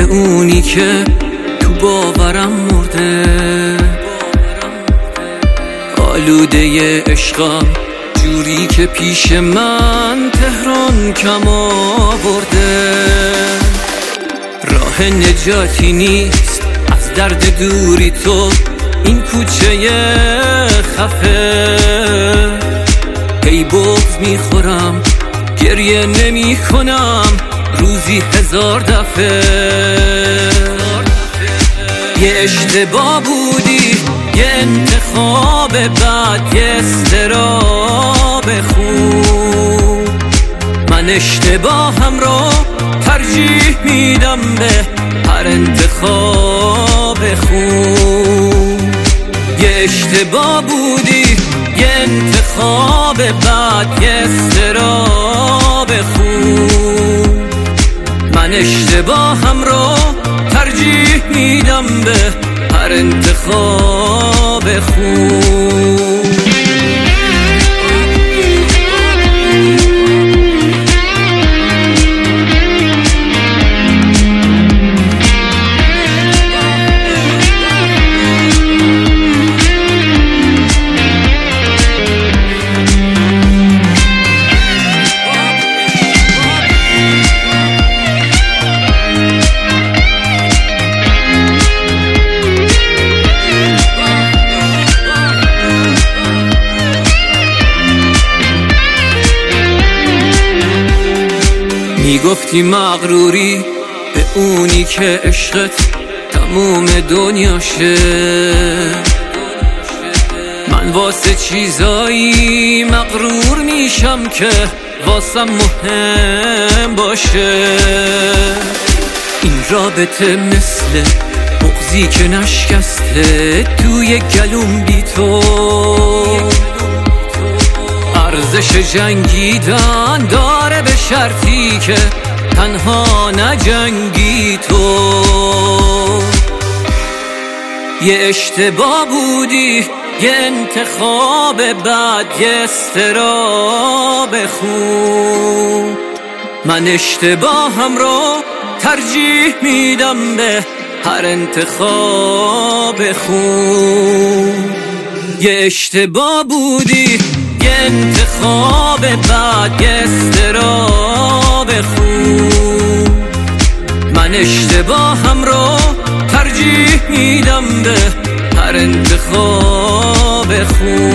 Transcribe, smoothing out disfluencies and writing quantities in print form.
اونی که تو باورم مرده. آلوده عشقم جوری که پیش من تهران کم آورده. راه نجاتی نیست از درد دوری تو این کوچه خفه. ای بغض میخورم گریه نمی کنم روزی 1000 دفعه. یه اشتباه بودی، یه انتخاب بد، یه استراب خوب. من اشتباهم رو ترجیح میدم به هر انتخاب خوب. یه اشتباه بودی، یه انتخاب بد، یه استراب خوب. من اشتباهم رو ترجیح میدم به هر انتخاب خوب. میگفتی مغروری به اونی که عشقت تموم دنیاشه. من واسه چیزایی مغرور میشم که واسم مهم باشه. این رابطه مثل بغضی که نشکسته توی گلوم بی تو. ارزش جنگیدن داره به شرطی که تنها نجنگی تو. یه اشتباه بودی، یه انتخاب بد، یه استراب خوب. من اشتباهم رو ترجیح میدم به هر انتخاب خوب. یه اشتباه بودی، یه انتخاب بد، یه استراب خوب. من اشتباهم رو ترجیح میدم به هر انتخاب خوب.